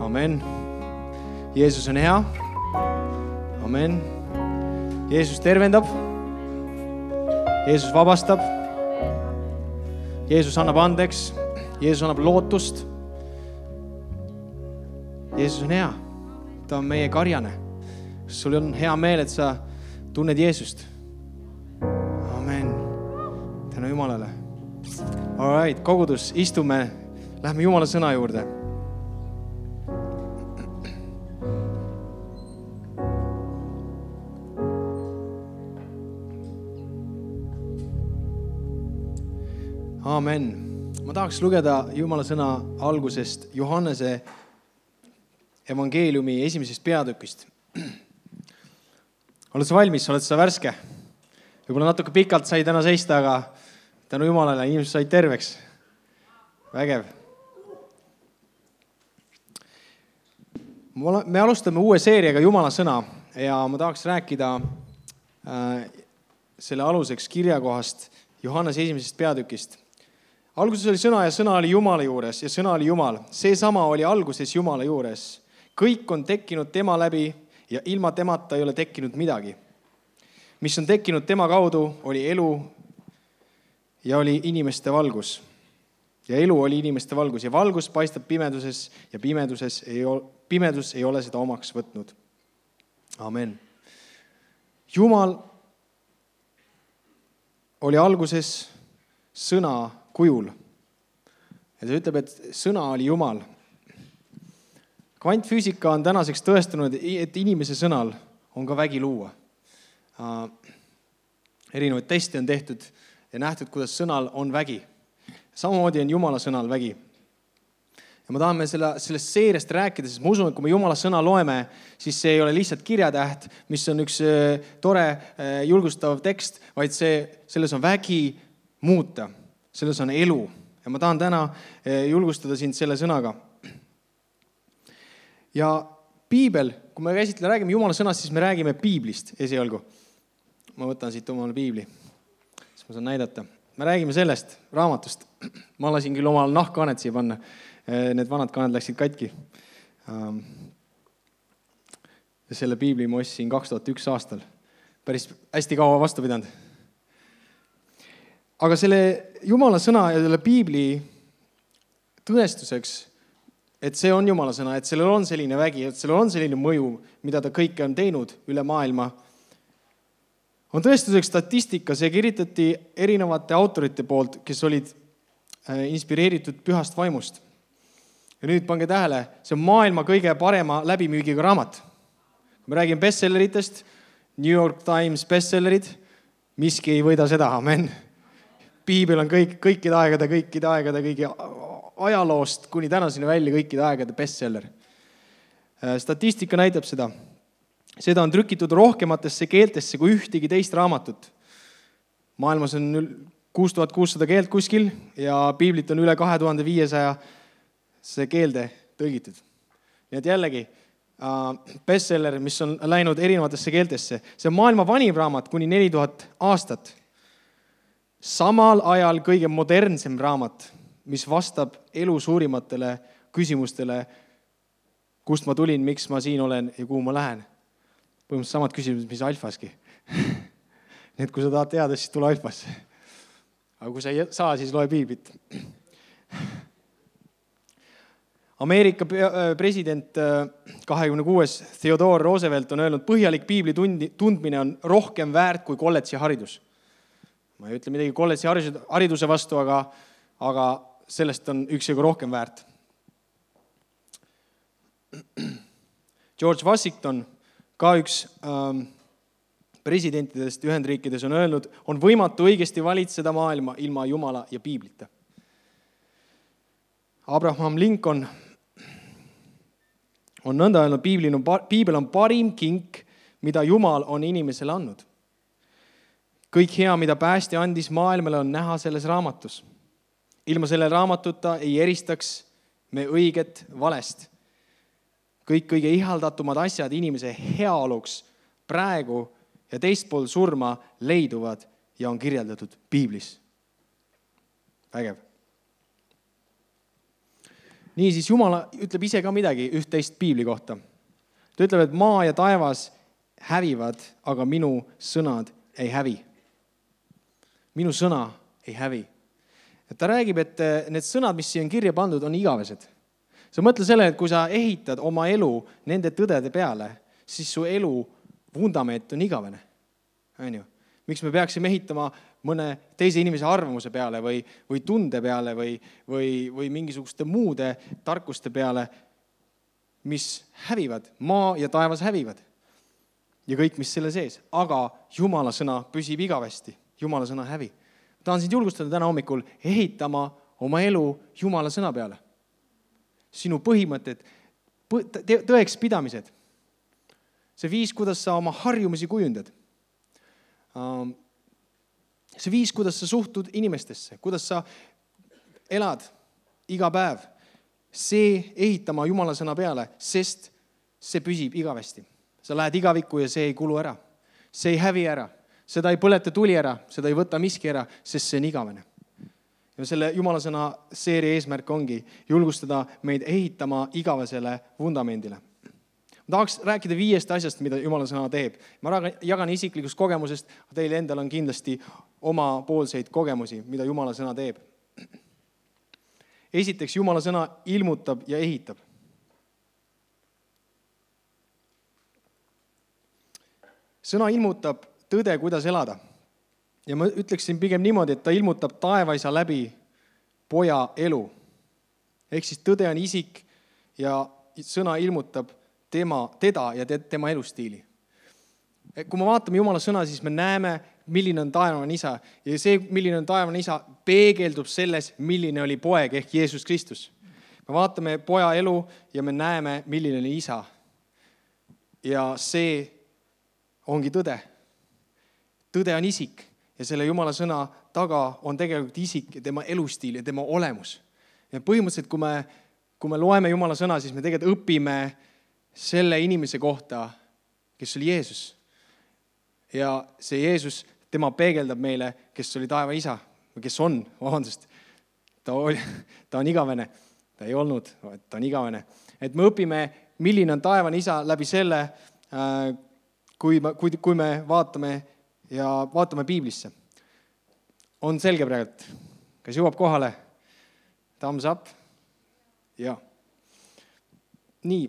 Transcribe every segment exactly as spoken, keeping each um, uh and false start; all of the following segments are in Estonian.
Amen. Jeesus on hea. Amen. Jeesus tervendab. Jeesus vabastab. Jeesus annab andeks. Jeesus annab lootust. Jeesus on hea. Ta on meie karjane. Sul on hea meel, et sa tunned Jeesust. Amen. Tänu Jumalale. All right, kogudus, istume. Lähme Jumala sõna juurde. Amen. Ma tahaks lugeda Jumala sõna algusest Johannese evangeeliumi esimesest peatükist. Oled sa valmis? Oled sa värske? Võib-olla natuke pikalt sai täna seista, aga tänu Jumalale inimesed said terveks. Vägev. Me alustame uue seeriaga Jumala sõna ja ma tahaks rääkida äh, selle aluseks kirjakohast Johannese esimesest peatükist. Alguses oli sõna ja sõna oli Jumala juures ja sõna oli Jumal. See sama oli alguses Jumala juures. Kõik on tekkinud tema läbi ja ilma temata ei ole tekkinud midagi. Mis on tekkinud tema kaudu, oli elu ja oli inimeste valgus. Ja elu oli inimeste valgus ja valgus paistab pimeduses ja pimeduses ei ole, pimedus ei ole seda omaks võtnud. Amen. Jumal oli alguses sõna kujul. Ja ta ütleb, et sõna oli Jumal. Kvantfüüsika on tänaseks tõestanud, et inimese sõnal on ka vägi luua. Erinevaid teste on tehtud ja nähtud, kuidas sõnal on vägi. Samamoodi on Jumala sõnal vägi. Ja ma tahame selle, sellest seeriast rääkida, sest ma usun, et kui me Jumala sõna loeme, siis see ei ole lihtsalt kirjatäht, mis on üks tore julgustav tekst, vaid see, selles on vägi muuta. Selles on elu. Ja ma tahan täna julgustada sind selle sõnaga. Ja piibel, kui me käsitle, räägime Jumala sõnast, siis me räägime piiblist esialgu. Ma võtan siit omale piibli, siis ma saan näidata. Me räägime sellest raamatust. Ma lasin küll omal nahkkaaned siia panna. Need vanad kaaned läksid katki. Ja selle piibli ma ostsin kaks tuhat üks aastal. Päris hästi kaua vastu pidanud. Aga selle Jumala sõna ja selle piibli tõestuseks, et see on Jumala sõna, et sellel on selline vägi, et sellel on selline mõju, mida ta kõike on teinud üle maailma, on tõestuseks statistika. See kirjutati erinevate autorite poolt, kes olid inspireeritud pühast vaimust. Ja nüüd pange tähele, see on maailma kõige parema läbimüügiga raamat. Kui me räägime bestselleritest, New York Times bestsellerid, miski ei võida seda, amen. Piibel on kõik, kõikide aegade, kõikide aegade, kõigi ajaloost kuni tänaseni välja kõikide aegade bestseller. Statistika näitab seda. Seda on trükitud rohkematesse keeltesse kui ühtegi teist raamatut. Maailmas on kuus tuhat kuussada keelt kuskil ja piiblit on üle kahe tuhande viiesaja keelde tõlgitud. Nii et jällegi bestseller, mis on läinud erinevatesse keeltesse. See on maailma vanim raamat kuni neli tuhat aastat. Samal ajal kõige modernsem raamat, mis vastab elu suurimatele küsimustele, kust ma tulin, miks ma siin olen ja kuhu ma lähen. Põhimõtteliselt samad küsimused, mis alfaski. Nii et kui sa tahad teada, siis tule alfasse. Aga kui sa ei saa, siis loe piiblit. Ameerika president kahekümne kuues Theodore Roosevelt on öelnud, põhjalik piibli tundmine on rohkem väärt kui kolledži haridus. Ma ei ütle midagi kolledži hariduse vastu, aga, aga sellest on üksjagu rohkem väärt. George Washington, ka üks ähm, presidentidest Ühendriikides on öelnud, on võimatu õigesti valitseda maailma ilma Jumala ja piiblita. Abraham Lincoln on nõnda öelnud, piibel on parim kink, mida Jumal on inimesele andnud. Kõik hea, mida päästja andis maailmale, on näha selles raamatus. Ilma selle raamatuta ei eristaks me õiget valest. Kõik kõige ihaldatumad asjad inimese heaoluks praegu ja teistpool surma leiduvad ja on kirjeldatud piiblis. Vägev. niisiis Jumal ütleb ise ka midagi üht-teist piibli kohta. Ta ütleb, et maa ja taevas hävivad, aga minu sõnad ei hävi. Minu sõna ei hävi. Et ta räägib, et need sõnad, mis siia on kirja pandud, on igavesed. Sa mõtle selle, et kui sa ehitad oma elu nende tõdede peale, siis su elu vundament on igavene. On ju? Miks me peaksime ehitama mõne teise inimese arvamuse peale või, või tunde peale või, või, või mingisuguste muude tarkuste peale, mis hävivad. Maa ja taevas hävivad. Ja kõik, mis selle sees. Aga Jumala sõna püsib igavesti. Jumala sõna hävi. Tahan sind julgustada täna hommikul ehitama oma elu Jumala sõna peale. Sinu põhimõtted, tõeks pidamised. See viis, kuidas sa oma harjumisi kujundad. See viis, kuidas sa suhtud inimestesse, kuidas sa elad iga päev, see ehitama Jumala sõna peale, sest see püsib igavesti. Sa lähed igavikku ja see ei kulu ära. See ei hävi ära. Seda ei põleta tuli ära, seda ei võta miski ära, sest see on igavene. Ja selle Jumala sõna seeria eesmärk ongi julgustada meid ehitama igavesele vundamendile. Ma tahaks rääkida viiest asjast, mida Jumala sõna teeb. Ma jagan isiklikust kogemusest, aga teil endal on kindlasti oma poolseid kogemusi, mida Jumala sõna teeb. Esiteks, Jumala sõna ilmutab ja ehitab. Sõna ilmutab tõde, kuidas elada. Ja ma ütleksin pigem niimoodi, et ta ilmutab taevaisa läbi poja elu. Ehk siis tõde on isik ja sõna ilmutab tema, teda ja tema elustiili. Kui me vaatame Jumala sõna, siis me näeme, milline on taevane isa. Ja see, milline on taevane isa, peegeldub selles, milline oli poeg ehk Jeesus Kristus. Me vaatame poja elu ja me näeme, milline oli isa. Ja see ongi tõde. Tõde on isik ja selle Jumala sõna taga on tegelikult isik ja tema elustiil ja tema olemus. Ja põhimõtteliselt, kui me, kui me loeme Jumala sõna, siis me tegelikult õpime selle inimese kohta, kes oli Jeesus. Ja see Jeesus, tema peegeldab meile, kes oli taeva isa, või kes on, vabandust, ta, oli, ta on igavene, ta ei olnud, ta on igavene. Et me õpime, milline on taevane isa läbi selle, kui me, kui, kui me vaatame ja vaatame piiblisse. On selge praegu, kas jõuab kohale? Thumbs up? Ja. Nii.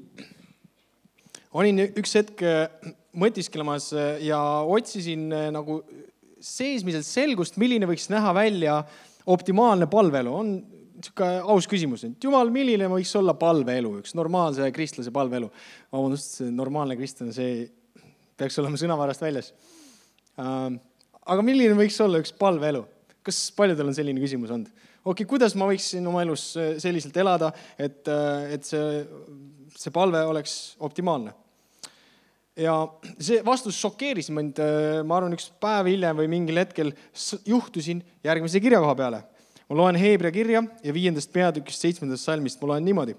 Olin üks hetk mõtisklemas ja otsisin nagu seesmiselt selgust, milline võiks näha välja optimaalne palveelu. On niisugune aus küsimus. Jumal, milline võiks olla palveelu, üks normaalse kristlase palveelu? Vabandust, see normaalne kristlane, see peaks olema sõnavarast väljas. Aga milline võiks olla üks palveelu? Kas paljudel on selline küsimus olnud? Okei, kuidas ma võiksin oma elus selliselt elada, et, et see, see palve oleks optimaalne? Ja see vastus šokeeris mind, ma arvan, üks päev hiljem või mingil hetkel juhtusin järgmise kirja koha peale. Ma loen Heebrea kirja ja viiendast peatükist seitsmendast salmist ma loen niimoodi.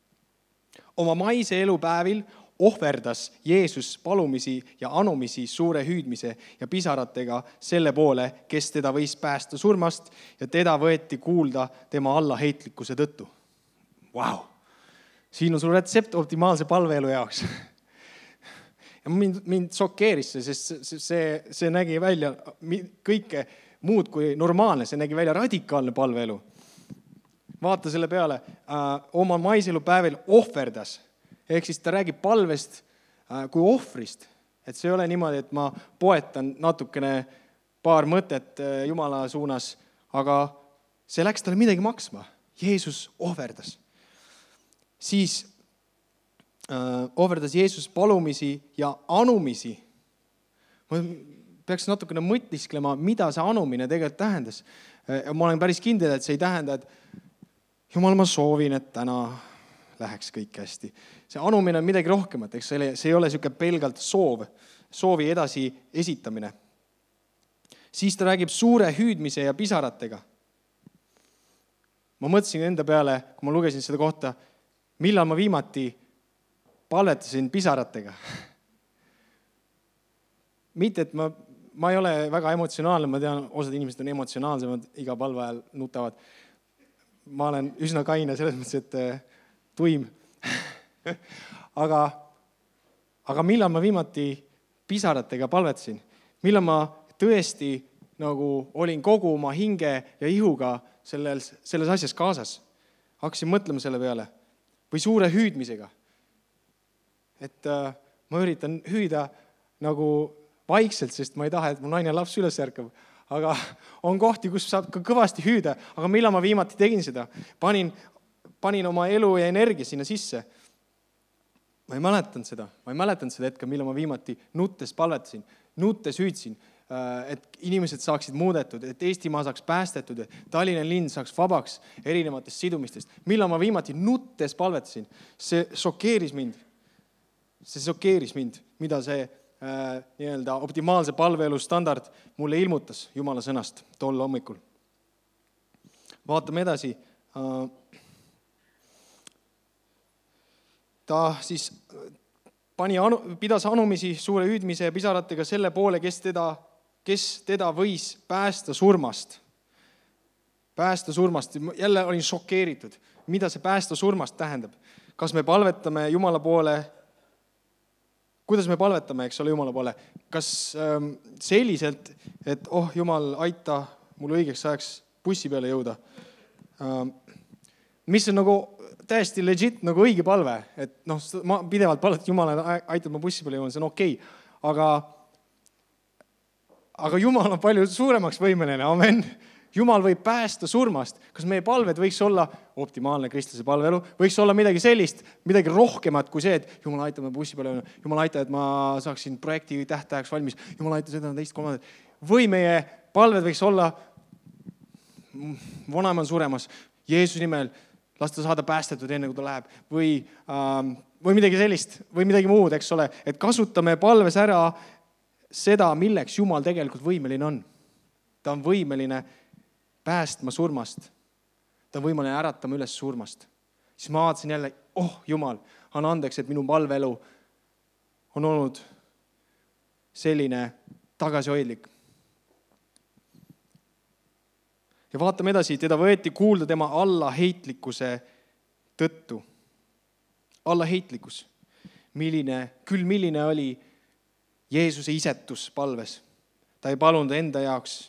Oma maise elupäevil ohverdas Jeesus palumisi ja anumisi suure hüüdmise ja pisaratega selle poole, kes teda võis päästa surmast ja teda võeti kuulda tema allaheitlikkuse tõttu. Vau! Siin on sul retsept optimaalse palveelu jaoks. Ja mind, mind šokeeris see, sest see, see, see nägi välja kõike muud kui normaalne, see nägi välja radikaalne palveelu. Vaata selle peale, äh, oma maiselu päevil ohverdas, ehk siis ta räägib palvest äh, kui ohvrist, et see ei ole niimoodi, et ma poetan natukene paar mõtet äh, Jumala suunas, aga see läks talle midagi maksma. Jeesus ohverdas. Siis ohverdas Jeesus palumisi ja anumisi. Ma peaks natukene mõtisklema, mida see anumine tegelikult tähendas. Ma olen päris kindel, et see ei tähenda, et Jumal, ma soovin, et täna läheks kõik hästi. See anumine on midagi rohkemat, eks see ei ole niisugune pelgalt soov, soovi edasi esitamine. Siis ta räägib suure hüüdmise ja pisaratega. Ma mõtlesin enda peale, kui ma lugesin seda kohta, millal ma viimati palvetasin pisaratega. Mitte, et ma, ma ei ole väga emotsionaalne, ma tean, osad inimesed on emotsionaalsemad, iga palve ajal nutavad. Ma olen üsna kaine selles mõttes, et tuim. aga, aga millal ma viimati pisaratega palvetasin? Millal ma tõesti nagu olin kogu oma hinge ja ihuga selles, selles asjas kaasas? Hakkasin mõtlema selle peale. Või suure hüüdmisega. Et äh, ma üritan hüüda nagu vaikselt, sest ma ei taha, et mu naine laps üles ärkab. Aga on kohti, kus saab ka kõvasti hüüda. Aga millal ma viimati tegin seda? Panin, panin oma elu ja energia sinna sisse. Ma ei mäletanud seda. Ma ei mäletanud seda hetke, millal ma viimati nuttes palvetasin. Nuttes hüüdsin, et inimesed saaksid muudetud, et Eestimaa saaks päästetud, et Tallinna linn saaks vabaks erinevatest sidumistest. Millal ma viimati nuttes palvetasin? See šokeeris mind. See šokeeris mind, mida see äh, nii-öelda optimaalse palveelu standard mulle ilmutas Jumala sõnast tol hommikul. Vaatame edasi. Äh, ta siis pani anu, pidas anumisi suure hüüdmise ja pisaratega selle poole, kes teda, kes teda võis päästa surmast. Päästa surmast. Jälle olin šokeeritud, mida see päästa surmast tähendab. Kas me palvetame Jumala poole? Kuidas me palvetame, eks ole, Jumala poole? Kas ähm, selliselt, et oh, Jumal, aita mul õigeks ajaks bussi peale jõuda? Ähm, mis on nagu täiesti legit nagu õige palve, et noh, ma pidevalt palvet Jumala, aitab ma bussi peale jõuda, see on okei. Aga, aga Jumal on palju suuremaks võimeline, amen. Jumal võib päästa surmast. Kas meie palved võiks olla optimaalne kristlase palveelu? Võiks olla midagi sellist, midagi rohkemat kui see, et Jumal aita ma bussi peale, Jumal aita, et ma saaksin projekti tähtajaks valmis, Jumal aita seda teist kolmandat. Või meie palved võiks olla vanaema on suremas, Jeesuse nimel, las ta saada päästetud enne, kui ta läheb. Või, ähm, või midagi sellist, või midagi muud, eks ole. Et kasutame palves ära seda, milleks Jumal tegelikult võimeline on. Ta on võimeline päästma surmast. Ta on võimaline äratama üles surmast. Siis ma vaatasin jälle, oh Jumal, on andeks, et minu palveelu on olnud selline tagasihoidlik. Ja vaatame edasi, teda võeti kuulda tema allaheitlikkuse tõttu. Allaheitlikkus. Milline, küll milline oli Jeesuse isetus palves. Ta ei palunud enda jaoks,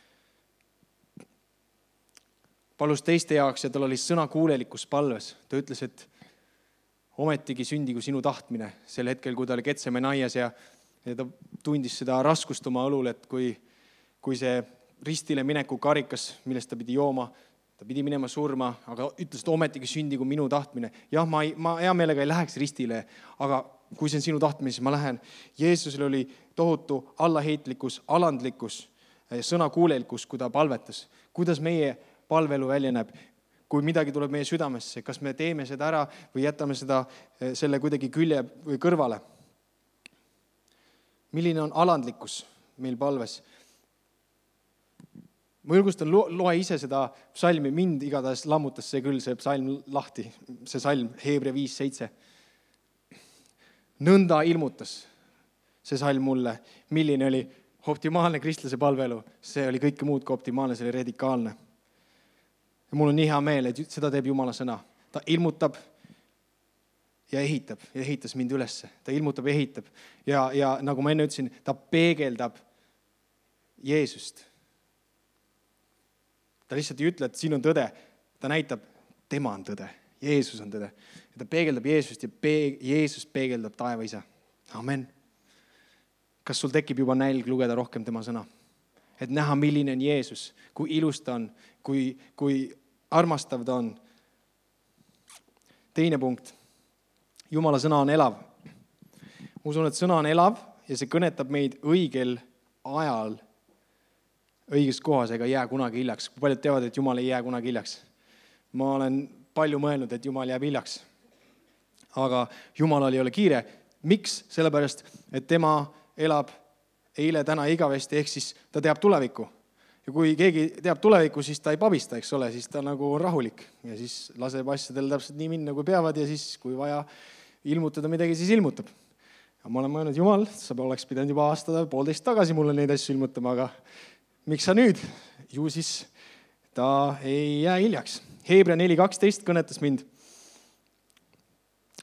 palus teiste jaoks ja tal oli sõnakuulelikkus palves. Ta ütles, et ometigi sündigu sinu tahtmine sel hetkel, kui ta oli Getsemanaias ja, ja ta tundis seda raskust oma õlul, et kui, kui see ristile mineku karikas, millest ta pidi jooma, ta pidi minema surma, aga ütles, et ometigi sündigu minu tahtmine. Jah, ma, ei, ma hea meelega ei läheks ristile, aga kui see on sinu tahtmine, siis ma lähen. Jeesusel oli tohutu allaheitlikkus, alandlikkus, sõnakuulelikkus, kui ta palvetas. Kuidas meie palvelu välja näeb, kui midagi tuleb meie südamesse, kas me teeme seda ära või jätame seda, selle kuidagi külje või kõrvale. Milline on alandlikkus meil palves? Ma julgustan, loe ise seda psalmi, mind igatahes lammutas see küll, see psalm lahti, see psalm, Heebrea viis seitse. Nõnda ilmutas see psalm mulle, milline oli optimaalne kristlase palvelu. See oli kõike muud kui optimaalne, see oli radikaalne. Ja mul on nii hea meel, et seda teeb Jumala sõna. Ta ilmutab ja ehitab ja ehitas mind ülesse. Ta ilmutab ja ehitab. Ja, ja nagu ma enne ütlesin, ta peegeldab Jeesust. Ta lihtsalt ei ütle, et siin on tõde. Ta näitab, tema on tõde. Jeesus on tõde. Ja ta peegeldab Jeesust ja peeg, Jeesus peegeldab taeva isa. Amen. Kas sul tekib juba nälg lugeda rohkem tema sõna? Et näha, milline on Jeesus, kui ilus ta on, kui, kui armastav ta on. Teine punkt. Jumala sõna on elav. Ma usun, et sõna on elav ja see kõnetab meid õigel ajal, õiges kohas ega jää kunagi hiljaks. Kui paljud teavad, et Jumal ei jää kunagi hiljaks? Ma olen palju mõelnud, et Jumal jääb hiljaks. Aga Jumalal ei ole kiire. Miks? Sellepärast, et tema elab eile, täna, igavesti, ehk siis ta teab tulevikku. Ja kui keegi teab tulevikku, siis ta ei pabista, eks ole, siis ta nagu on rahulik. Ja siis laseb asjadel täpselt nii minna, kui peavad ja siis, kui vaja ilmutada midagi, siis ilmutab. Ja ma olen mõelnud, Jumal, sa oleks pidanud juba aasta poolteist tagasi mulle neid asju ilmutama, aga miks sa nüüd? Ju siis ta ei jää hiljaks. Heebrea neli kaksteist kõnetas mind.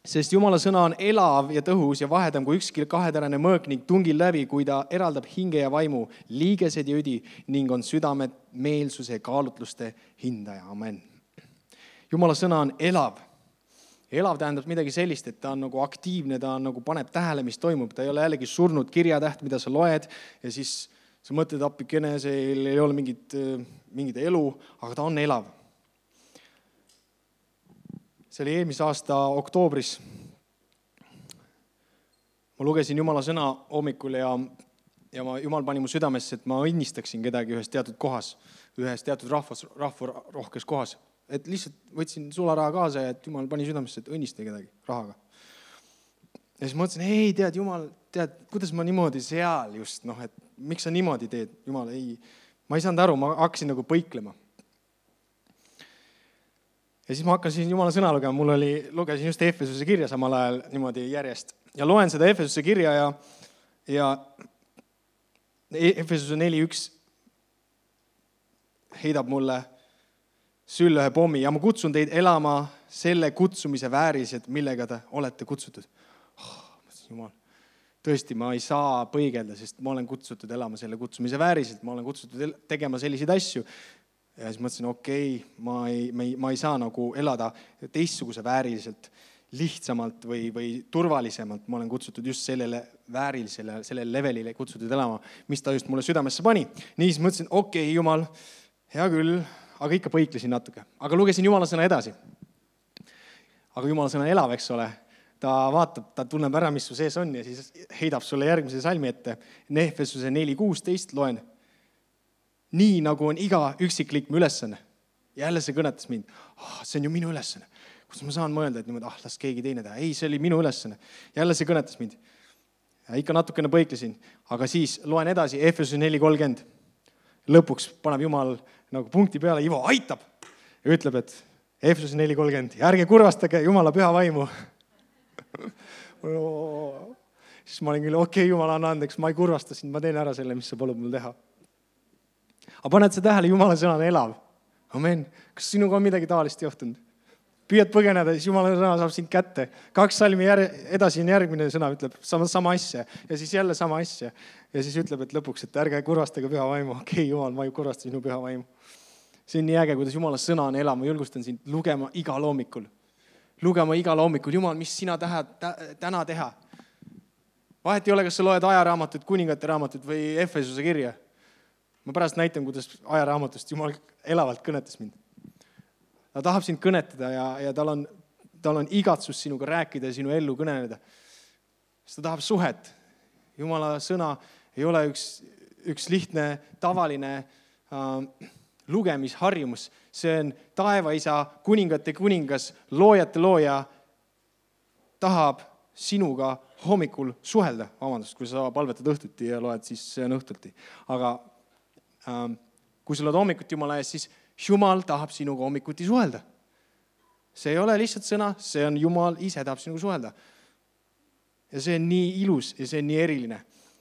Sest Jumala sõna on elav ja tõhus ja vahedam kui ükski kaheterane mõõk ning tungib läbi, kui ta eraldab hinge ja vaimu, liigesed ja üdi ning on südamed meelsuse ja kaalutluste hindaja. Amen. Jumala sõna on elav. Elav tähendab midagi sellist, et ta on nagu aktiivne, ta on nagu paneb tähele, mis toimub. Ta ei ole jällegi surnud kirjatäht, mida sa loed ja siis sa mõtled appikene, see ei ole mingit, mingit elu, aga ta on elav. See oli eelmise aasta oktoobris. Ma lugesin Jumala sõna hommikul ja, ja ma, Jumal pani mu südamesse, et ma õnnistaksin kedagi ühes teatud kohas, ühes teatud rahvas, rahvarohkes kohas. Et lihtsalt võtsin sularaha kaasa ja et Jumal pani südamesse, et õnnista kedagi rahaga. Ja siis mõtlesin, ei, tead, Jumal, tead, kuidas ma niimoodi seal just, noh, et miks sa niimoodi teed? Jumal, ei, ma ei saanud aru, ma hakkasin nagu põiklema. Ja siis ma hakkasin Jumala sõna lugema, mul oli, lugesin just Efesuse kirja samal ajal niimoodi järjest. Ja loen seda Efesuse kirja ja, ja Efesuse neli üks heidab mulle sülle ühe pommi ja ma kutsun teid elama selle kutsumise vääriliselt, millega te olete kutsutud. Oh, Jumal, tõesti, ma ei saa põigelda, sest ma olen kutsutud elama selle kutsumise vääriliselt, ma olen kutsutud tegema selliseid asju. Ja siis mõtlesin, okei, okay, ma, ma, ma ei saa nagu elada teistsuguse vääriliselt, lihtsamalt või, või turvalisemalt. Ma olen kutsutud just sellele väärilisele, sellele levelile kutsutud elama, mis ta just mulle südamesse pani. Nii siis mõtlesin, okei, okay, Jumal, hea küll, aga ikka põiklesin natuke. Aga lugesin Jumala sõna edasi. Aga Jumala sõna elav, eks ole. Ta vaatab, ta tunneb ära, mis su sees on ja siis heidab sulle järgmise salmi ette. Efesuse neli kuusteist loen. Nii nagu on iga üksikliikme ülesanne. Jälle see kõnetas mind. Oh, see on ju minu ülesanne. Kus ma saan mõelda, et niimoodi, ah, las keegi teine teha. Ei, see oli minu ülesanne. Jälle see kõnetas mind. Ja ikka natukene põiklesin. Aga siis loen edasi Efesuse neli kolmkümmend. Lõpuks paneb Jumal nagu punkti peale. Ivo aitab. Ja ütleb, et Efesuse neli kolmkümmend. Ärge kurvastage Jumala püha vaimu. Siis ma olin küll, okei, okay, Jumal anna andeks. Ma ei kurvasta sind. Ma teen ära selle, mis sa palub mul teha. Aga paned sa tähele, Jumala sõna on elav. Amen. Kas sinuga on midagi taolist johtunud? Püüad põgeneda, siis Jumala sõna saab sind kätte. Kaks salmi jär... edasi on järgmine sõna, ütleb sama, sama asja. Ja siis jälle sama asja. Ja siis ütleb, et lõpuks, et ärge kurvastage püha vaimu. Okei, okay, Jumal, ma ei kurvasta sinu püha vaimu. See on nii äge, kuidas Jumala sõna on elav. Ma julgustan sind lugema igal hommikul. Lugema igal hommikul. Jumal, mis sina tahad täna teha? Vahet ei ole, kas sa loed ajaraamatut, kuningate raamatut või Efesuse kirja. Ma pärast näitan, kuidas ajaraamatust Jumal elavalt kõnetas mind. Ta tahab sind kõnetada ja, ja tal, on, tal on igatsus sinuga rääkida ja sinu ellu kõneleda. Ta tahab suhet. Jumala sõna ei ole üks, üks lihtne, tavaline äh, lugemisharjumus. See on taevaisa, kuningate kuningas, loojate looja tahab sinuga hommikul suhelda. Vabandust, kui sa palvetad õhtuti ja loed, siis see on õhtuti. Aga kui sa oled hommikuti Jumala ees, siis Jumal tahab sinuga hommikuti suhelda. See ei ole lihtsalt sõna, see on Jumal ise tahab sinuga suhelda. Ja see on nii ilus ja see on nii eriline.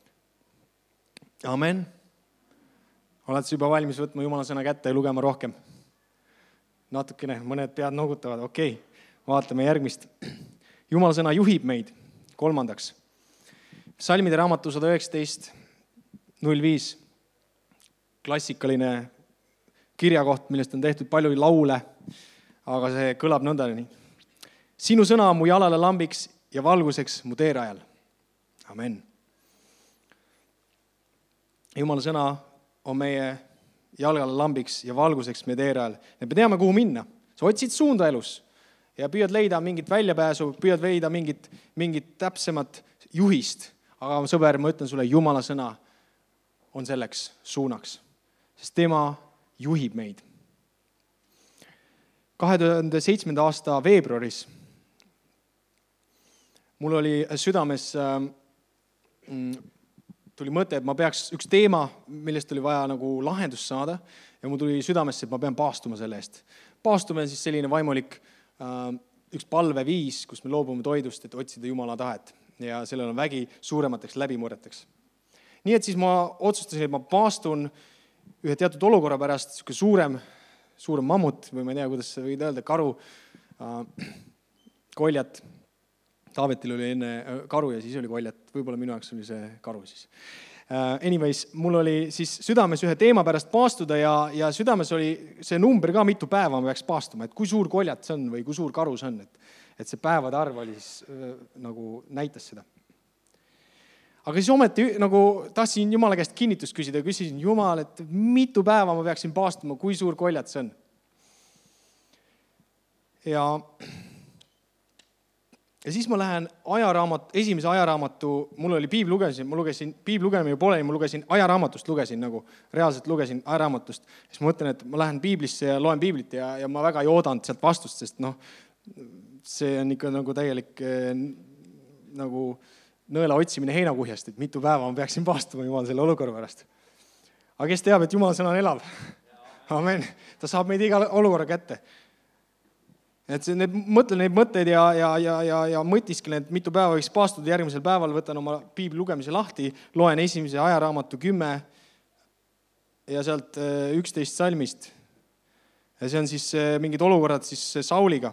Amen. Oled sa juba valmis võtma Jumala sõna kätte ja lugema rohkem? Natukene, mõned pead noogutavad. Okei, vaatame järgmist. Jumala sõna juhib meid. Kolmandaks. Salmide raamatu sada üheksateist null viis. Klassikaline kirjakoht, millest on tehtud palju laule, aga see kõlab nõndani. Sinu sõna on mu jalale lambiks ja valguseks mu teerajal. Amen. Jumala sõna on meie jalgale lambiks ja valguseks meie teerajal. Ja me teame, kuhu minna. Sa otsid suunda elus ja püüad leida mingit väljapääsu, püüad leida mingit, mingit täpsemat juhist. Aga sõber, ma ütlen sulle, Jumala sõna on selleks suunaks. Sest tema juhib meid. kahe tuhande seitsmenda aasta veebruaris mul oli südames, tuli mõte, et ma peaks üks teema, millest oli vaja nagu lahendust saada ja mul tuli südamesse, et ma pean paastuma selle eest. Paastumine on siis selline vaimulik üks palveviis, kus me loobume toidust, et otsida Jumala tahet ja sellel on vägi suuremateks läbimurreteks. Nii et siis ma otsustasin, et ma paastun ühe teatud olukorra pärast, selline suurem, suurem mammut või ma ei tea, kuidas sa võid öelda, karu, äh, koljat. Taavetil oli enne karu ja siis oli koljat. Võib-olla minu jaoks oli see karu siis. Anyways, mul oli siis südames ühe teema pärast paastuda ja, ja südames oli see number ka, mitu päeva ma peaks paastuma, et kui suur koljat see on või kui suur karu see on, et, et see päevade arv oli siis äh, nagu näitas seda. Aga siis ometi nagu tahtsin Jumala käest kinnitust küsida ja küsisin Jumal, et mitu päeva ma peaksin paastuma, kui suur koljat see on. Ja Ja siis ma lähen ajaraamat, esimese ajaraamatu, mul oli piibl lugesin, ma lugesin, piibl lugemine pole, ma lugesin ajaraamatust, lugesin nagu, reaalselt lugesin ajaraamatust. Siis ma mõtlen, et ma lähen piiblisse ja loen piiblit ja, ja ma väga ei oodanud sealt vastust, sest noh, see on ikka nagu täielik nagu nõela otsimine heinakuhjast, et mitu päeva ma peaksin paastuma Jumal selle olukorra pärast. Aga kes teab, et Jumala sõna on elav? Amen. Ta saab meid iga olukorra kätte. Et see, need, mõtlen neid mõtteid ja, ja, ja, ja, ja mõtiskelen, et mitu päeva võiks paastuda järgmisel päeval, võtan oma piibli lugemise lahti, loen esimese ajaraamatu kümme ja sealt üksteist salmist. Ja see on siis mingid olukorrad siis Sauliga.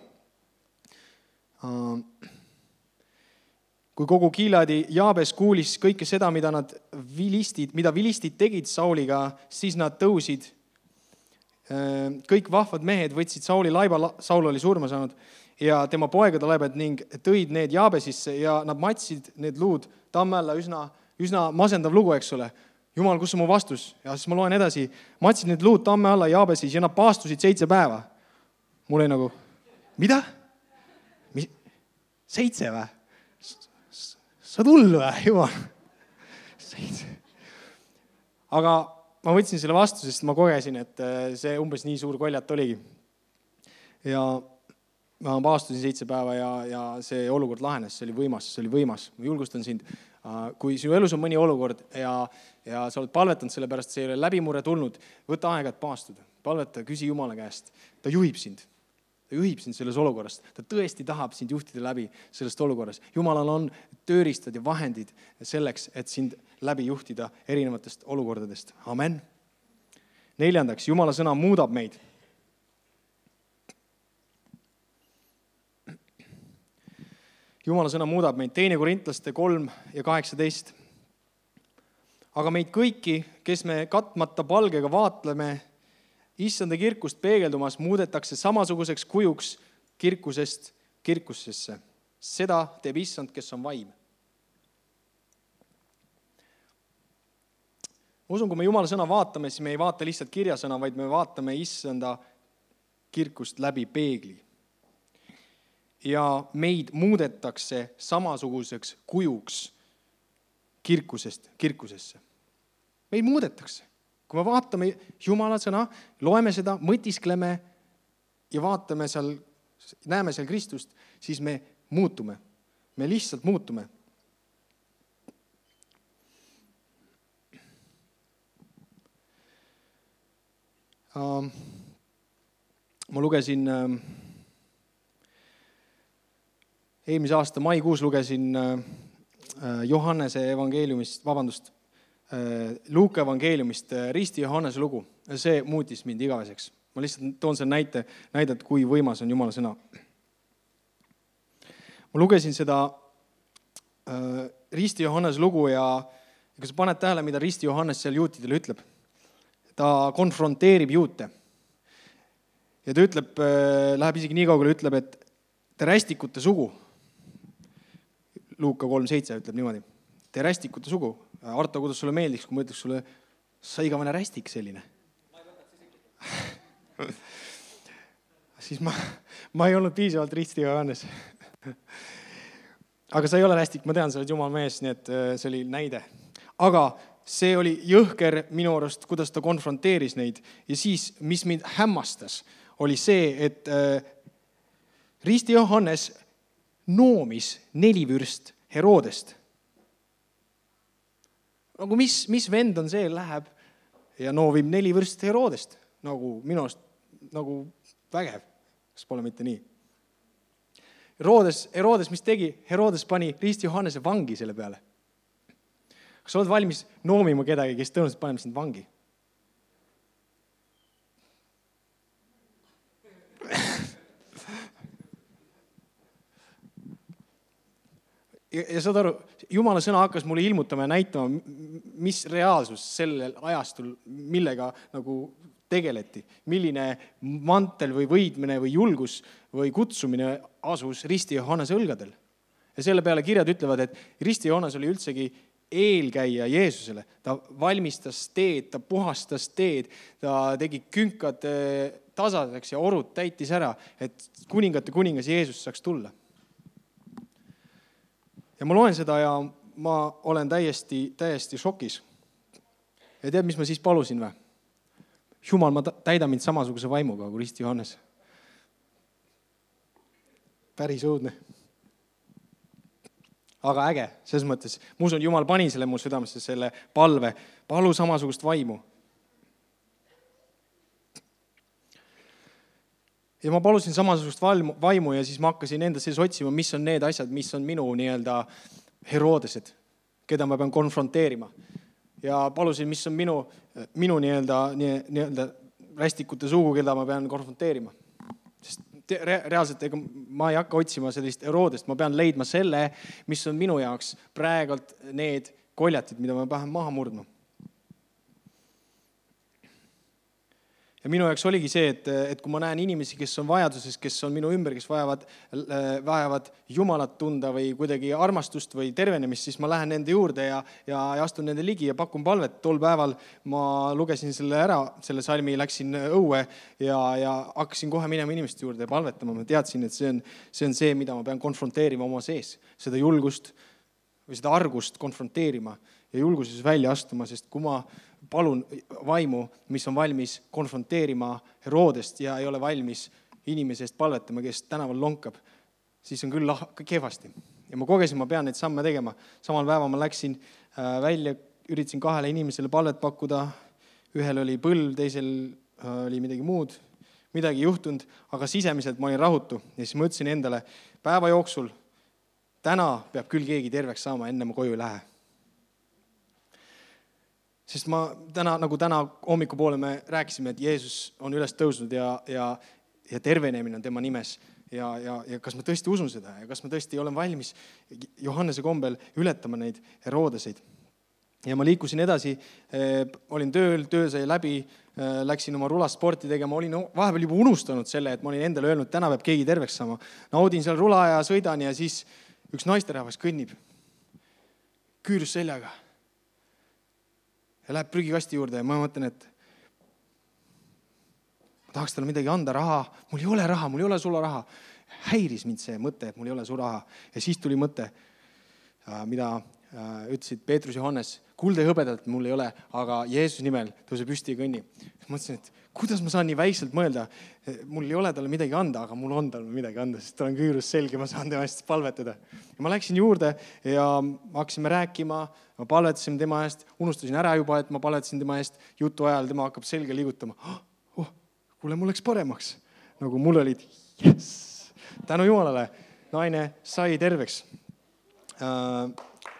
Kui kogu Gileadi Jaabes kuulis kõike seda, mida nad vilistid, mida vilistid tegid Sauliga, siis nad tõusid. Kõik vahvad mehed võtsid Sauli laiba, Saul oli surma saanud, ja tema poegade laibad ning tõid need Jaabesisse ja nad matsid need luud tamme alla, üsna, üsna masendav lugu, eks ole. Jumal, kus on mu vastus? Ja siis ma loen edasi, matsid need luud tamme alla Jaabesis ja nad paastusid seitse päeva. Mul oli nagu, mida? Mis? Seitse või? Sa tullu või, Jumal? Seitse. Aga ma võtsin selle vastu, sest ma kogesin, et see umbes nii suur koljat oligi. Ja ma paastusin seitse päeva ja, ja see olukord lahenes, see oli võimas, see oli võimas. Ma julgustan sind, kui sinu elus on mõni olukord ja, ja sa oled palvetanud selle pärast, see ei ole läbimurre tulnud, võta aega, et paastuda. Palveta, küsi Jumala käest. Ta juhib sind. Ta juhib sind selles olukorrast. Ta tõesti tahab sind juhtida läbi sellest olukorras. Jumalal on tööriistad ja vahendid selleks, et sind läbi juhtida erinevatest olukordadest. Amen. Neljandaks, Jumala sõna muudab meid. Jumala sõna muudab meid. Teine Korintlaste kolm ja kaheksateist. Aga meid kõiki, kes me katmata palgega vaatleme, Issanda kirkust peegeldumas muudetakse samasuguseks kujuks kirkusest kirkusesse. Seda teeb Issand, kes on vaim. Ma usun, kui me Jumala sõna vaatame, siis me ei vaata lihtsalt kirjasõna, vaid me vaatame Issanda kirkust läbi peegli. Ja meid muudetakse samasuguseks kujuks kirkusest kirkusesse. Meid muudetakse. Kui me vaatame Jumala sõna, loeme seda, mõtiskleme ja vaatame seal, näeme seal Kristust, siis me muutume. Me lihtsalt muutume. Ma lugesin, eelmise aasta maikuus lugesin Johannese evangeeliumist, vabandust, Luuka evangeeliumist Risti Johannese lugu. See muutis mind igaveseks. Ma lihtsalt toon selle näite, näidet, kui võimas on Jumala sõna. Ma lugesin seda äh, Risti Johannese lugu ja kui sa paned tähele, mida Risti Johannes seal juutidele ütleb, ta konfronteerib juute. Ja ta ütleb, äh, läheb isegi nii kaugele, ütleb, et te rästikute sugu. Luuka kolm seitse ütleb niimoodi. Te rästikute sugu. Arto, kuidas sulle meeldiks, kui ma ütleks sulle, sa igavene rästik selline? Ma ei võtaks siis ma, ma ei olnud piisavalt Risti Johannes. Aga sa ei ole rästik, ma tean, sa oled Jumal mees, nii et see oli näide. Aga see oli jõhker minu arust, kuidas ta konfronteeris neid. Ja siis, mis mind hämmastas, oli see, et Risti Johannes noomis nelivürst Herodest. Nagu mis, mis vend on see, läheb ja noovib neli vürst Herodest. Nagu minu arust nagu vägev, kas pole mitte nii. Herodes, Herodes, mis tegi? Herodes pani Risti Johannese vangi selle peale. Kas sa oled valmis noomima kedagi, kes tõenäoliselt paneb sind vangi? ja, ja saad aru, Jumala sõna hakkas mulle ilmutama ja näitama, mis reaalsus sellel ajastul, millega nagu tegeleti, milline mantel või võidmine või julgus või kutsumine asus Risti Johannese õlgadel. Ja selle peale kirjad ütlevad, et Risti Johannes oli üldsegi eelkäija Jeesusele. Ta valmistas teed, ta puhastas teed, ta tegi künkad tasadeks ja orud täitis ära, et kuningate kuningas Jeesus saaks tulla. Ja ma loen seda ja ma olen täiesti, täiesti šokis. Ja tead, mis ma siis palusin või? Jumal, ma täidan mind samasuguse vaimuga kui Risti Johannes. Päris õudne. Aga äge, selles mõttes. Ma usun, Jumal pani selle mu südamesse, selle palve. Palu samasugust vaimu. Ja ma palusin samasugust vaimu ja siis ma hakkasin enda sees otsima, mis on need asjad, mis on minu nii-öelda Herodesed, keda ma pean konfronteerima. Ja palusin, mis on minu, minu nii-öelda, nii-öelda rästikute sugu, keda ma pean konfronteerima. Sest re- reaalselt ega ma ei hakka otsima sellist Herodest, ma pean leidma selle, mis on minu jaoks praegult need koljatid, mida ma pean maha murdma. Ja minu jaoks oligi see, et, et kui ma näen inimesi, kes on vajaduses, kes on minu ümber, kes vajavad, vajavad Jumalat tunda või kuidagi armastust või tervenemist, siis ma lähen nende juurde ja, ja astun nende ligi ja pakun palvet. Tol päeval ma lugesin selle ära, selle salmi, läksin õue ja, ja hakkasin kohe minema inimeste juurde ja palvetama. Ma teadsin, et see on, see on see, mida ma pean konfronteerima oma sees. Seda julgust või seda argust konfronteerima ja julguses välja astuma, sest kui ma palun vaimu, mis on valmis konfronteerima Herodest ja ei ole valmis inimesest palvetama, kes tänaval lonkab, siis on küll kehvasti. Ja ma kogesin, ma pean neid samme tegema. Samal päeval ma läksin välja, üritasin kahele inimesele palvet pakkuda. Ühel oli põlv, teisel oli midagi muud, midagi juhtunud, aga sisemiselt ma olin rahutu. Ja siis ma ütlesin endale, päeva jooksul, täna peab küll keegi terveks saama, enne ma koju ei lähe. Sest ma täna, nagu täna hommikupoole me rääkisime, et Jeesus on üles tõusnud ja, ja, ja tervenemine on tema nimes. Ja, ja, ja kas ma tõesti usun seda ja kas ma tõesti olen valmis Johannese kombel ületama neid Herodeseid. Ja ma liikusin edasi, eh, olin tööl, töö sai läbi, eh, läksin oma rulast sporti tegema, olin vahepeal juba unustanud selle, et ma olin endale öelnud, täna peab keegi terveks saama. Naudin seal rula ja sõidan ja siis üks naisterahvas kõnnib küürus seljaga. Ja läheb prügikasti juurde ja ma mõtlen, et ma tahaks talle midagi anda, raha. Mul ei ole raha, mul ei ole sulle raha. Häiris mind see mõte, et mul ei ole su raha. Ja siis tuli mõte, mida ütlesid Peetrus ja Johannes. Kulda ja hõbedalt mul ei ole, aga Jeesus nimel tõuse püsti ja kõnni. Mõtlesin, et kuidas ma saan nii väikselt mõelda. Mul ei ole talle midagi anda, aga mul on talle midagi anda, sest ta on küürus selge, ma saan tema eest palvetada. Ja ma läksin juurde ja hakkasime rääkima, ma palvetasin tema eest, unustasin ära juba, et ma palvetasin tema eest jutu ajal, tema hakkab selge liigutama. Oh, kuule, mul läks paremaks. Nagu mul olid, yes, tänu Jumalale, naine sai terveks. Uh,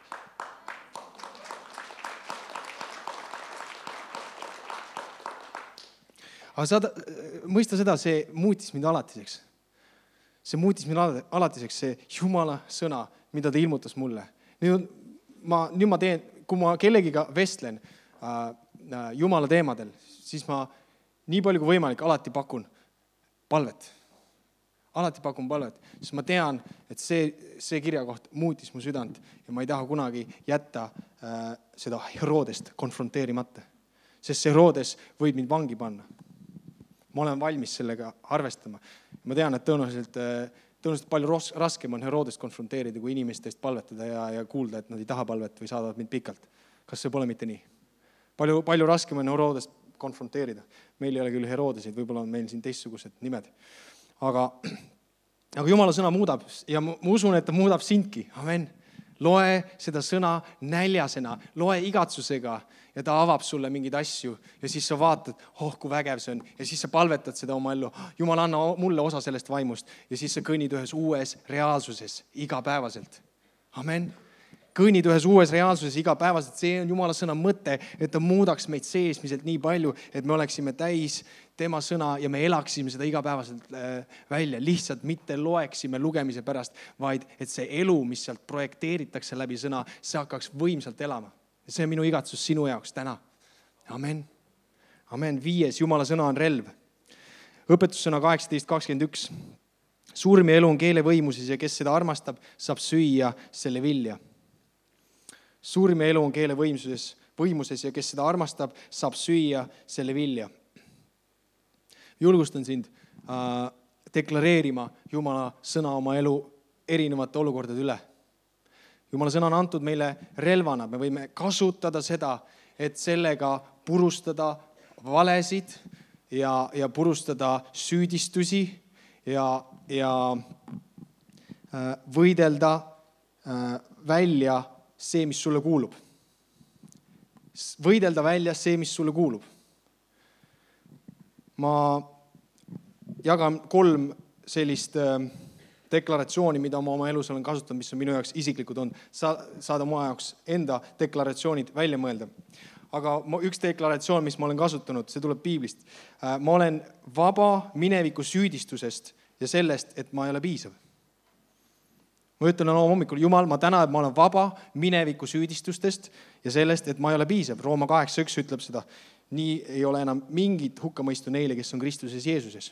Aga saada, mõista seda, see muutis mind alatiseks. See muutis mind alatiseks, see Jumala sõna, mida ta ilmutas mulle. Nüüd ma, nüüd ma teen, kui ma kellegiga vestlen äh, Jumala teemadel, siis ma nii palju kui võimalik alati pakun palvet. Alati pakun palvet, sest ma tean, et see, see kirjakoht muutis mu südant ja ma ei taha kunagi jätta äh, seda Herodest konfronteerimata. Sest see Herodes võib mind vangi panna. Ma olen valmis sellega arvestama. Ma tean, et tõenäoliselt, tõenäoliselt palju ros, raskem on Herodest konfronteerida, kui inimestest palvetada ja, ja kuulda, et nad ei taha palvet või saadavad mind pikalt. Kas see pole mitte nii? Palju, palju raskem on Herodest konfronteerida. Meil ei ole küll Herodesid, võib-olla on meil siin teistsugused nimed. Aga, aga Jumala sõna muudab ja ma usun, et ta muudab sindki. Amen. Loe seda sõna näljasena, loe igatsusega ja ta avab sulle mingeid asju ja siis sa vaatad, oh kui vägev see on ja siis sa palvetad seda oma ellu. Jumal, anna mulle osa sellest vaimust ja siis sa kõnnid ühes uues reaalsuses igapäevaselt. Amen. Kõnnid ühes uues reaalsuses igapäevaselt. See on Jumala sõna mõte, et ta muudaks meid seesmiselt nii palju, et me oleksime täis, tema sõna ja me elaksime seda igapäevaselt välja, lihtsalt mitte loeksime lugemise pärast, vaid et see elu, mis sealt projekteeritakse läbi sõna, see hakkaks võimsalt elama. Ja see on minu igatsus sinu jaoks täna. Amen. Amen. Viies, Jumala sõna on relv. Õpetussõna kaheksateist kakskümmend üks. Suurim elu on keele võimuses ja kes seda armastab, saab süüa selle vilja. Suurim elu on keele võimuses, võimuses ja kes seda armastab, saab süüa selle vilja. Julgustan sind äh, deklareerima Jumala sõna oma elu erinevate olukordade üle. Jumala sõna on antud meile relvana. Me võime kasutada seda, et sellega purustada valesid ja, ja purustada süüdistusi ja, ja äh, võidelda äh, välja see, mis sulle kuulub. Võidelda välja see, mis sulle kuulub. Ma jagan kolm sellist deklaratsiooni, mida ma oma elus olen kasutanud, mis on minu jaoks isiklikud on. Sa, saada oma jaoks enda deklaratsioonid välja mõelda. Aga üks deklaratsioon, mis ma olen kasutanud, see tuleb Piiblist. Ma olen vaba mineviku süüdistusest ja sellest, et ma ei ole piisav. Ma ütlen oma hommikul, Jumal, ma tänan, et ma olen vaba mineviku süüdistustest ja sellest, et ma ei ole piisav. Rooma kaheksa üks ütleb seda. Nii ei ole enam mingit hukkamõistu neile, kes on Kristuses Jeesuses.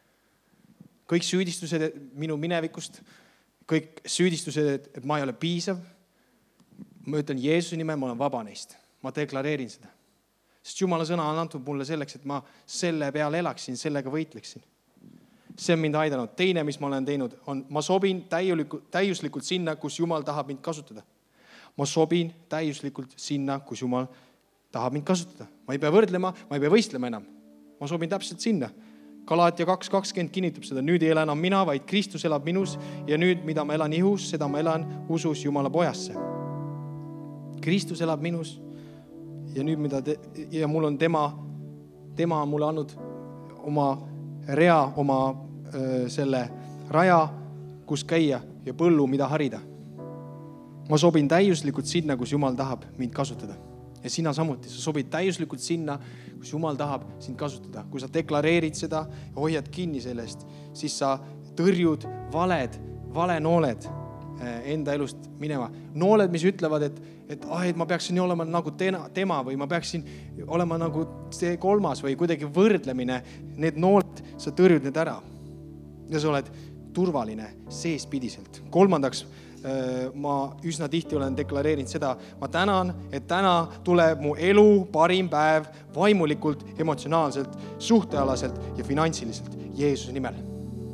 Kõik süüdistused minu minevikust, kõik süüdistused, et ma ei ole piisav, ma ütlen Jeesuse nimel, ma olen vaba neist. Ma deklareerin seda. Sest Jumala sõna on antud mulle selleks, et ma selle peale elaksin, sellega võitleksin. See on mind aidanud. Teine, mis ma olen teinud, on ma sobin täiuslikult sinna, kus Jumal tahab mind kasutada. Ma sobin täiuslikult sinna, kus Jumal tahab mind kasutada. Ma ei pea võrdlema, ma ei pea võistlema enam. Ma sobin täpselt sinna. Galaatia kaks kakskümmend kinnitab seda. Nüüd ei ela enam mina, vaid Kristus elab minus ja nüüd, mida ma elan ihus, seda ma elan usus Jumala pojasse. Kristus elab minus ja nüüd, mida te, ja mul on tema, tema on mulle andnud oma rea, oma öö, selle raja, kus käia ja põllu, mida harida. Ma sobin täiuslikult sinna, kus Jumal tahab mind kasutada. Ja sina samuti, sa sobid täiuslikult sinna, kus Jumal tahab sind kasutada. Kui sa deklareerid seda ja hoiad kinni sellest, siis sa tõrjud valed, valenooled enda elust minema. Nooled, mis ütlevad, et, et, ah, et ma peaksin olema nagu tema või ma peaksin olema nagu see kolmas või kuidagi võrdlemine. Need nooled, sa tõrjud need ära. Ja sa oled turvaline seespidiselt. Kolmandaks, ma üsna tihti olen deklareerinud seda, ma tänan, et täna tuleb mu elu parim päev vaimulikult, emotsionaalselt, suhtealaselt ja finantsiliselt Jeesuse nimel.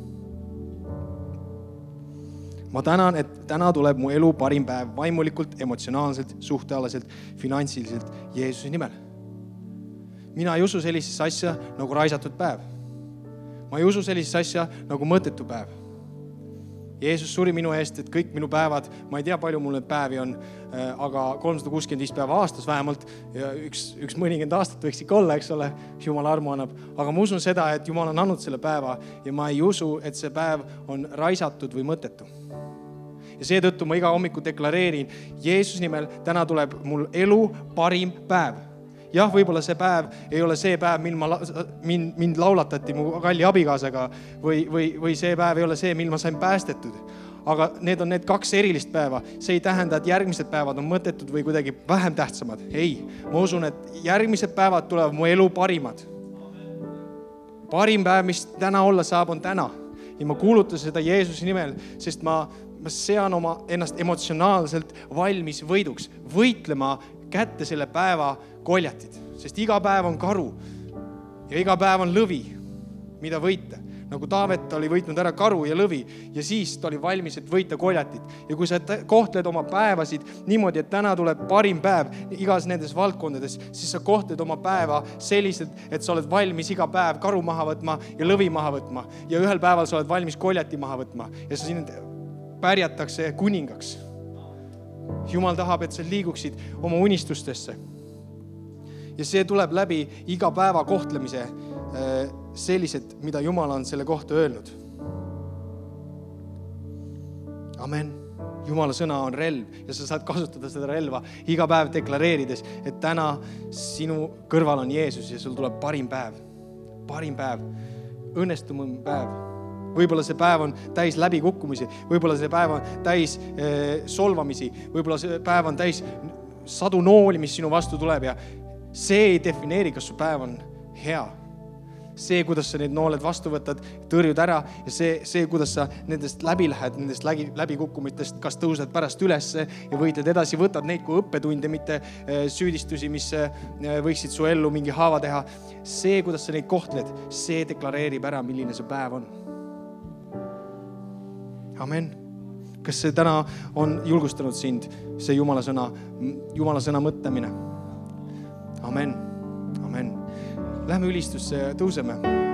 Ma tänan, et täna tuleb mu elu parim päev vaimulikult, emotsionaalselt, suhtealaselt, finantsiliselt Jeesuse nimel. Mina ei usu sellisesse asja nagu raisatud päev. Ma ei usu sellisesse asja nagu mõttetu päev. Jeesus suri minu eest, et kõik minu päevad, ma ei tea, palju mul need päevi on, aga kolmsada kuuskümmend viis päeva aastas vähemalt ja üks, üks mõnikümmend aastat võiks ikka olla, eks ole, Jumal armu annab. Aga ma usun seda, et Jumal on andnud selle päeva ja ma ei usu, et see päev on raisatud või mõttetu. Ja seetõttu ma iga hommiku deklareerin, Jeesus nimel täna tuleb mul elu parim päev. Jah, võib-olla see päev ei ole see päev, mil ma, mind, mind laulatati mu kalli abikaasaga või, või, või see päev ei ole see, mil ma sain päästetud. Aga need on need kaks erilist päeva. See ei tähenda, et järgmised päevad on mõttetud või kuidagi vähem tähtsamad. Ei, ma usun, et järgmised päevad tulevad mu elu parimad. Parim päev, mis täna olla saab, on täna. Ja ma kuulutan seda Jeesuse nimel, sest ma, ma sean oma ennast emotsionaalselt valmis võiduks, võitlema kätte selle päeva koljatid, sest iga päev on karu ja iga päev on lõvi, mida võita. Nagu Taavet oli võitnud ära karu ja lõvi ja siis ta oli valmis, et võita koljatit. Ja kui sa kohtled oma päevasid niimoodi, et täna tuleb parim päev igas nendes valdkondades, siis sa kohtled oma päeva selliselt, et sa oled valmis iga päev karu maha võtma ja lõvi maha võtma ja ühel päeval sa oled valmis koljati maha võtma ja sa siin pärjatakse kuningaks. Jumal tahab, et sa liiguksid oma unistustesse. Ja see tuleb läbi iga päeva kohtlemise sellised, mida Jumal on selle kohta öelnud. Amen. Jumala sõna on relv ja sa saad kasutada seda relva iga päev deklareerides, et täna sinu kõrval on Jeesus ja sul tuleb parim päev. parim päev, õnnestumum päev. Võib-olla see päev on täis läbikukkumisi, võib-olla see päev on täis eh, solvamisi, võib-olla see päev on täis sadu nooli, mis sinu vastu tuleb ja see ei defineeri, kas su päev on hea. See, kuidas sa need nooled vastu võtad, tõrjud ära ja see, see kuidas sa nendest läbi lähed, nendest läbi, läbikukkumitest, kas tõused pärast ülesse ja võitled edasi, võtad neid kui õppetunde, mitte süüdistusi, mis võiksid su ellu mingi haava teha. See, kuidas sa neid kohtled, see deklareerib ära, milline see päev on. Amen. Kas see täna on julgustanud sind, see Jumala sõna, Jumala sõna mõtlemine? Amen. Amen. Lähme ülistusse ja tõuseme.